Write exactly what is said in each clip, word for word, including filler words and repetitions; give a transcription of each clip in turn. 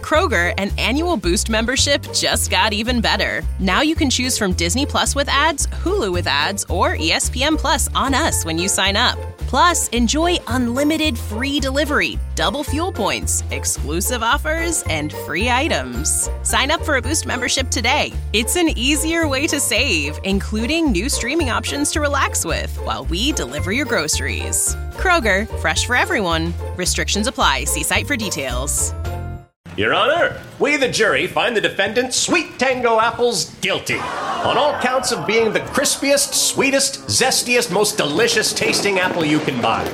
Kroger, an annual Boost membership just got even better. Now you can choose from Disney Plus with ads, Hulu with ads, or E S P N Plus on us when you sign up. Plus, enjoy unlimited free delivery, double fuel points, exclusive offers, and free items. Sign up for a Boost membership today. It's an easier way to save, including new streaming options to relax with while we deliver your groceries. Kroger, fresh for everyone. Restrictions apply. See site for details. Your Honor, we the jury find the defendant, Sweet Tango Apples, guilty on all counts of being the crispiest, sweetest, zestiest, most delicious tasting apple you can buy.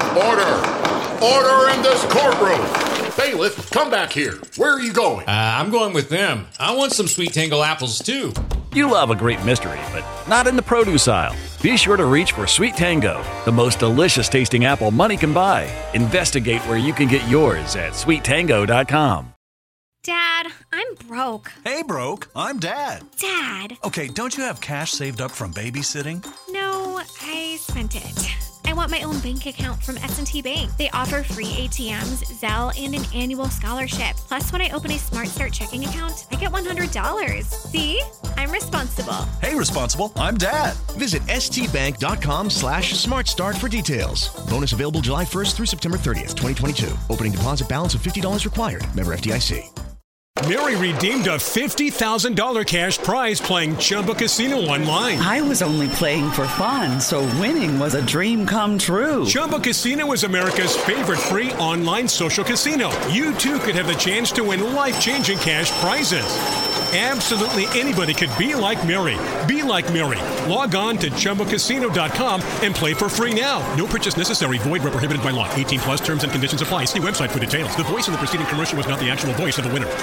Order! Order in this courtroom! Bailiff, come back here. Where are you going? Uh, I'm going with them. I want some Sweet Tango apples, too. You love a great mystery, but not in the produce aisle. Be sure to reach for Sweet Tango, the most delicious tasting apple money can buy. Investigate where you can get yours at sweet tango dot com. Dad, I'm broke. Hey, broke. I'm Dad. Dad. Okay, don't you have cash saved up from babysitting? No, I spent it. I want my own bank account from S and T Bank. They offer free A T Ms, Zelle, and an annual scholarship. Plus, when I open a Smart Start checking account, I get one hundred dollars. See? I'm responsible. Hey, responsible. I'm Dad. Visit stbank.com slash smartstart for details. Bonus available July first through September thirtieth, twenty twenty-two. Opening deposit balance of fifty dollars required. Member F D I C. Mary redeemed a fifty thousand dollars cash prize playing Chumba Casino online. I was only playing for fun, so winning was a dream come true. Chumba Casino is America's favorite free online social casino. You, too, could have the chance to win life-changing cash prizes. Absolutely anybody could be like Mary. Be like Mary. Log on to chumba casino dot com and play for free now. No purchase necessary. Void where prohibited by law. eighteen plus terms and conditions apply. See website for details. The voice in the preceding commercial was not the actual voice of the winner.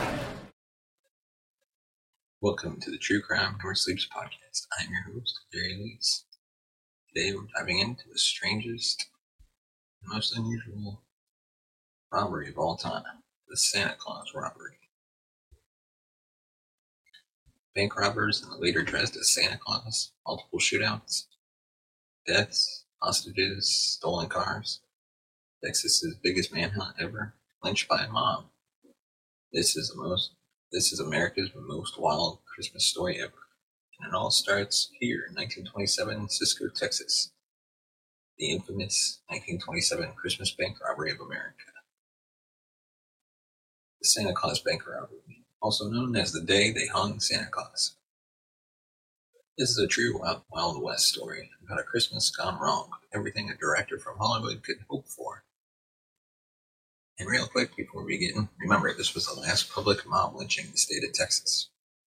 Welcome to the True Crime Never Sleeps podcast. I'm your host, Jerry Lees. Today we're diving into the strangest and most unusual robbery of all time, the Santa Claus robbery. Bank robbers and the leader dressed as Santa Claus, multiple shootouts, deaths, hostages, stolen cars, Texas's biggest manhunt ever, lynched by a mob. This is the most This is America's most wild Christmas story ever, and it all starts here in nineteen twenty-seven in Cisco, Texas, the infamous nineteen twenty-seven Christmas bank robbery of America. The Santa Claus bank robbery, also known as the day they hung Santa Claus. This is a true Wild, Wild West story about a Christmas gone wrong, everything a director from Hollywood could hope for. And real quick, before we begin, remember this was the last public mob lynching in the state of Texas.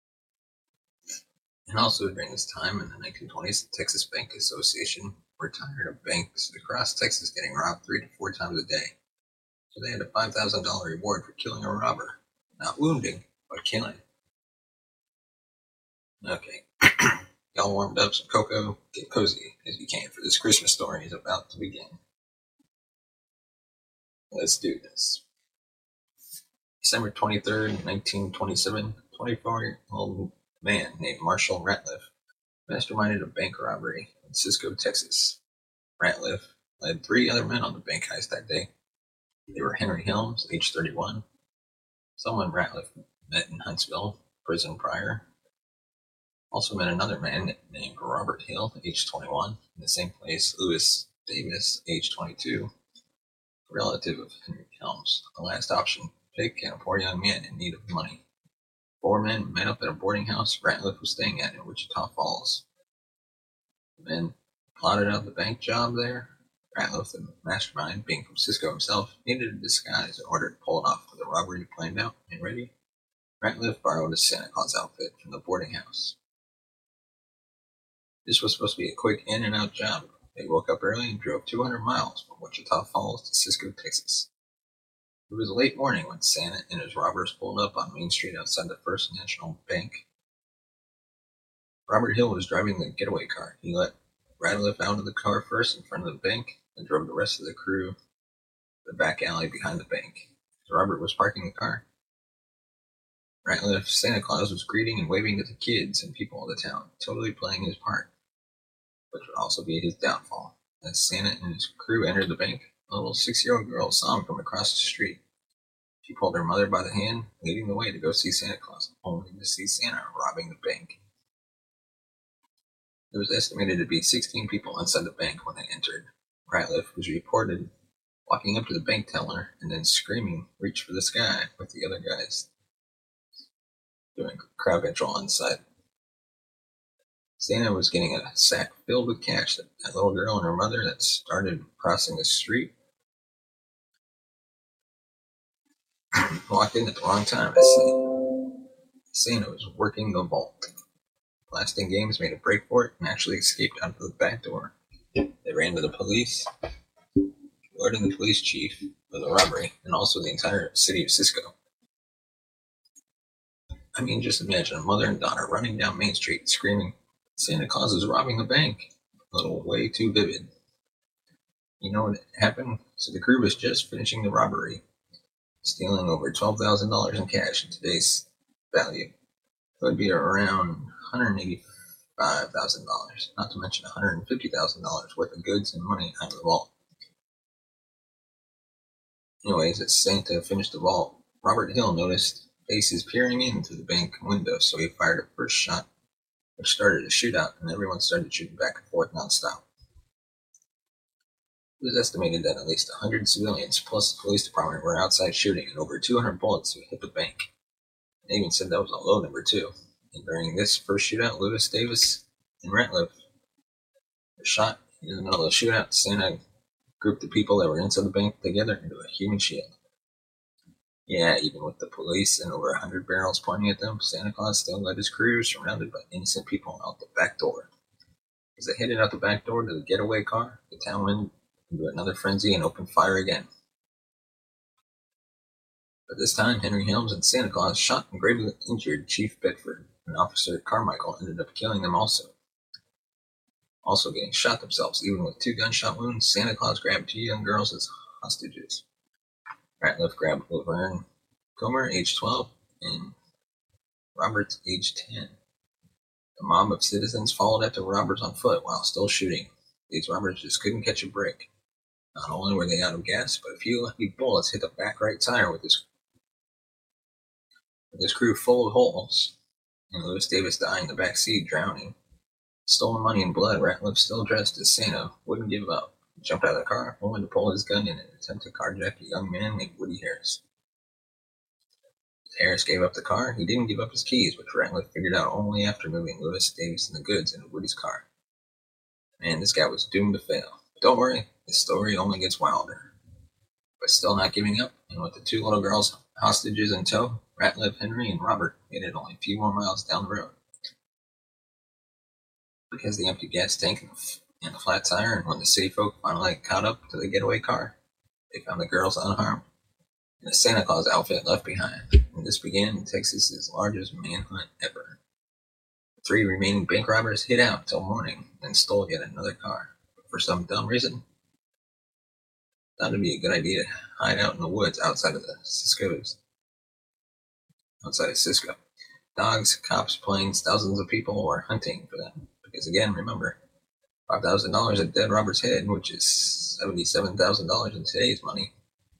And also during this time in the nineteen twenties, the Texas Bank Association were tired of banks across Texas getting robbed three to four times a day. So they had a five thousand dollars reward for killing a robber. Not wounding, but killing. Okay. Y'all warmed up some cocoa, get cozy as you can, for this Christmas story is about to begin. Let's do this. December twenty-third, nineteen twenty-seven, twenty-four-year-old man named Marshall Ratliff masterminded a bank robbery in Cisco, Texas. Ratliff led three other men on the bank heist that day. They were Henry Helms, age thirty-one, someone Ratliff met in Huntsville, prison prior. Also met another man named Robert Hill, age twenty-one, in the same place, Lewis Davis, age twenty-two. Relative of Henry Helms, a last option pick and a poor young man in need of money. Four men met up at a boarding house Ratliff was staying at in Wichita Falls. The men plotted out the bank job there. Ratliff, the mastermind, being from Cisco himself, needed a disguise in order to pull it off with the robbery planned out and ready. Ratliff borrowed a Santa Claus outfit from the boarding house. This was supposed to be a quick in and out job. They woke up early and drove two hundred miles from Wichita Falls to Cisco, Texas. It was late morning when Santa and his robbers pulled up on Main Street outside the First National Bank. Robert Hill was driving the getaway car. He let Ratliff out of the car first in front of the bank and drove the rest of the crew to the back alley behind the bank. As Robert was parking the car, Ratliff, Santa Claus, was greeting and waving at the kids and people of the town, totally playing his part, which would also be his downfall. As Santa and his crew entered the bank, a little six-year-old girl saw him from across the street. She pulled her mother by the hand, leading the way to go see Santa Claus, only to see Santa robbing the bank. There was estimated to be sixteen people inside the bank when they entered. Ratliff was reported walking up to the bank teller and then screaming, "Reach for the sky," with the other guys doing crowd control inside. Santa was getting a sack filled with cash that that little girl and her mother that started crossing the street walked in at the wrong time. Santa was working the vault. Blasting Games made a break for it and actually escaped out of the back door. They ran to the police, alerting the police chief of the robbery and also the entire city of Cisco. I mean, just imagine a mother and daughter running down Main Street screaming, "Santa Claus is robbing the bank." A little way too vivid. You know what happened? So the crew was just finishing the robbery, stealing over twelve thousand dollars in cash in today's value. It would be around one hundred eighty-five thousand dollars, not to mention one hundred fifty thousand dollars worth of goods and money out of the vault. Anyways, as Santa finished the vault, Robert Hill noticed faces peering in through the bank window, so he fired a first shot, which started a shootout, and everyone started shooting back and forth nonstop. It was estimated that at least one hundred civilians plus the police department were outside shooting, and over two hundred bullets would hit the bank. They even said that was a low number, too. And during this first shootout, Lewis Davis and Ratliff were shot. In the middle of the shootout, Santa grouped the people that were inside the bank together into a human shield. Yeah, even with the police and over a hundred barrels pointing at them, Santa Claus still led his crew, surrounded by innocent people, out the back door. As they headed out the back door to the getaway car, the town went into another frenzy and opened fire again. But this time, Henry Helms and Santa Claus shot and gravely injured Chief Bedford, and Officer Carmichael ended up killing them also. Also getting shot themselves, even with two gunshot wounds, Santa Claus grabbed two young girls as hostages. Ratliff grabbed Laverne Comer, age twelve, and Roberts, age ten. The mob of citizens followed after Roberts on foot while still shooting. These robbers just couldn't catch a break. Not only were they out of gas, but a few lucky bullets hit the back right tire with his, with his crew full of holes, and Lewis Davis dying in the back seat, drowning. Stolen money and blood, Ratliff, still dressed as Santa, wouldn't give up. He jumped out of the car, only to pull his gun in an attempt to carjack a young man named Woody Harris. As Harris gave up the car, he didn't give up his keys, which Ratliff figured out only after moving Lewis Davis and the goods into Woody's car. Man, this guy was doomed to fail. But don't worry, the story only gets wilder. But still not giving up, and with the two little girls hostages in tow, Ratliff, Henry, and Robert made it only a few more miles down the road. Because the empty gas tank and the flat tire, and when the city folk finally caught up to the getaway car, they found the girls unharmed and a Santa Claus outfit left behind. And this began Texas's largest manhunt ever. The three remaining bank robbers hid out till morning and stole yet another car. But for some dumb reason, thought it'd be a good idea to hide out in the woods outside of the Cisco's. Outside of Cisco. Dogs, cops, planes, thousands of people were hunting for them. Because again, remember, five thousand dollars at dead Robert's head, which is seventy-seven thousand dollars in today's money.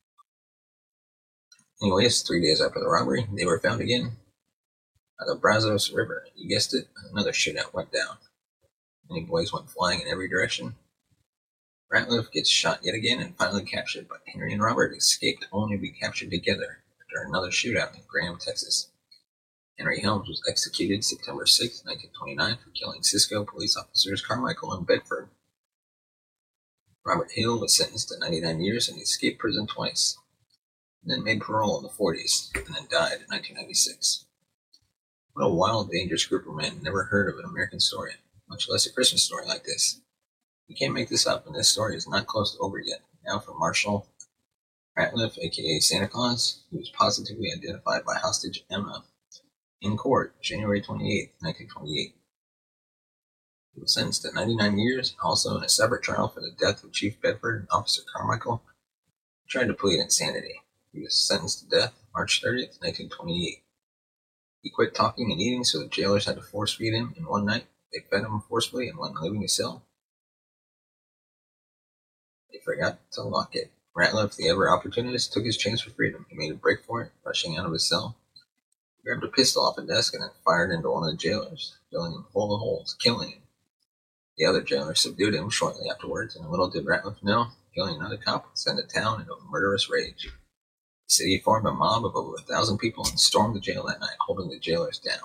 Anyways, three days after the robbery, they were found again at the Brazos River. You guessed it, another shootout went down. Many boys went flying in every direction. Ratliff gets shot yet again and finally captured, but Henry and Robert escaped only to be captured together after another shootout in Graham, Texas. Henry Helms was executed September sixth, nineteen twenty-nine, for killing Cisco police officers Carmichael and Bedford. Robert Hill was sentenced to ninety-nine years and escaped prison twice, and then made parole in the forties, and then died in nineteen ninety-six. What a wild, dangerous group of men. Never heard of an American story, much less a Christmas story like this. You can't make this up, and this story is not close to over yet. Now for Marshall Ratliff, aka Santa Claus, who was positively identified by hostage Emma in court, January twenty-eighth, nineteen twenty-eight. He was sentenced to ninety-nine years, and also in a separate trial for the death of Chief Bedford and Officer Carmichael. He tried to plead insanity. He was sentenced to death March thirtieth, nineteen twenty-eight. He quit talking and eating, so the jailers had to force feed him, and one night they fed him forcefully, and when leaving his cell, they forgot to lock it. Ratliff, the ever-opportunist, took his chance for freedom. He made a break for it, rushing out of his cell. He grabbed a pistol off a desk and then fired into one of the jailers, filling him full of holes, killing him. The other jailer subdued him shortly afterwards, and little did Ratliff know, killing another cop would send the town into a murderous rage. The city formed a mob of over a thousand people and stormed the jail that night, holding the jailers down.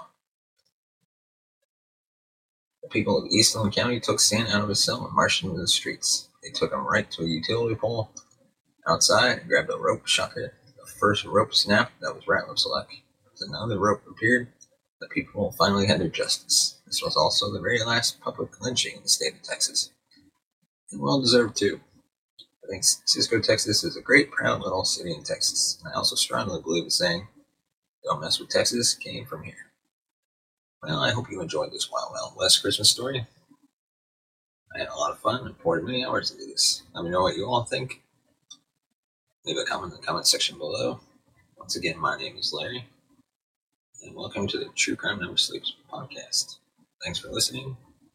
The people of Eastland County took Stan out of his cell and marched him to the streets. They took him right to a utility pole outside and grabbed a rope, shook it. The first rope snapped, that was Ratliff's luck. As another rope appeared, the people finally had their justice. This was also the very last public lynching in the state of Texas. And well deserved too. I think Cisco, Texas is a great, proud little city in Texas. And I also strongly believe the saying, "Don't mess with Texas," came from here. Well, I hope you enjoyed this Wild Wild West Christmas story. I had a lot of fun and poured many hours into this. Let me know what you all think. Leave a comment in the comment section below. Once again, my name is Larry, and welcome to the True Crime Never Sleeps podcast. Thanks for listening.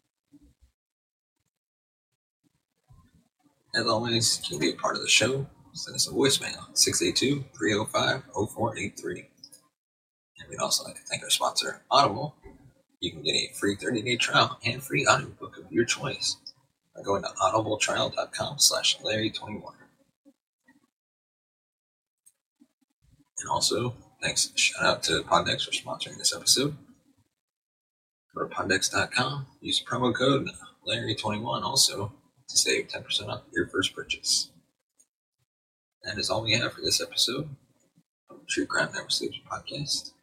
As always, you can be a part of the show. Send us a voicemail at six eight two, three oh five, oh four eight three. And we'd also like to thank our sponsor, Audible. You can get a free thirty-day trial and free audiobook of your choice by going to audibletrial.com slash Larry21. And also, thanks, shout out to Poddex for sponsoring this episode. Go to poddex dot com, use promo code Larry twenty-one also to save ten percent off your first purchase. That is all we have for this episode of the True Crime Never Sleeps podcast.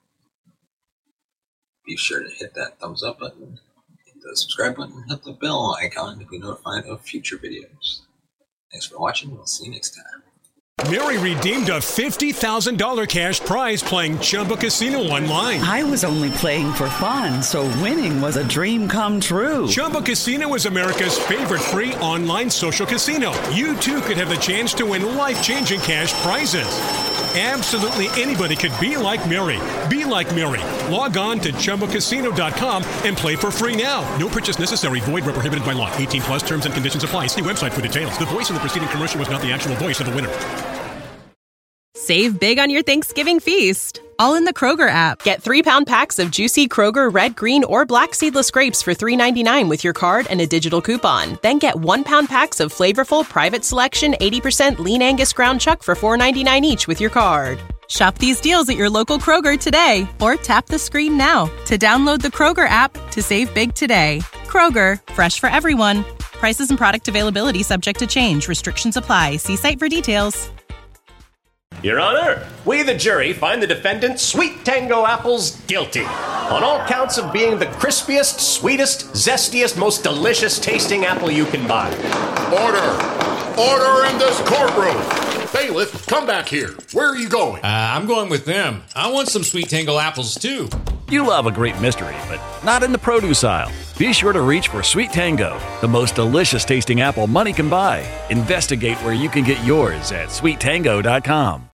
Be sure to hit that thumbs up button, hit the subscribe button, hit the bell icon to be notified of future videos. Thanks for watching. We'll see you next time. Mary redeemed a fifty thousand dollars cash prize playing Chumba Casino online. I was only playing for fun, so winning was a dream come true. Chumba Casino is America's favorite free online social casino. You too could have the chance to win life-changing cash prizes. Absolutely anybody could be like Mary. Be like Mary. Log on to chumba casino dot com and play for free now. No purchase necessary. Void where prohibited by law. eighteen plus terms and conditions apply. See website for details. The voice in the preceding commercial was not the actual voice of the winner. Save big on your Thanksgiving feast, all in the Kroger app. Get three-pound packs of juicy Kroger red, green, or black seedless grapes for three ninety-nine with your card and a digital coupon. Then get one-pound packs of flavorful, private selection, eighty percent lean Angus ground chuck for four ninety-nine each with your card. Shop these deals at your local Kroger today, or tap the screen now to download the Kroger app to save big today. Kroger, fresh for everyone. Prices and product availability subject to change. Restrictions apply. See site for details. Your Honor, we, the jury, find the defendant, Sweet Tango Apples, guilty on all counts of being the crispiest, sweetest, zestiest, most delicious tasting apple you can buy. Order! Order in this courtroom! Bailiff, come back here. Where are you going? Uh, I'm going with them. I want some Sweet Tango apples, too. You love a great mystery, but not in the produce aisle. Be sure to reach for Sweet Tango, the most delicious tasting apple money can buy. Investigate where you can get yours at sweet tango dot com.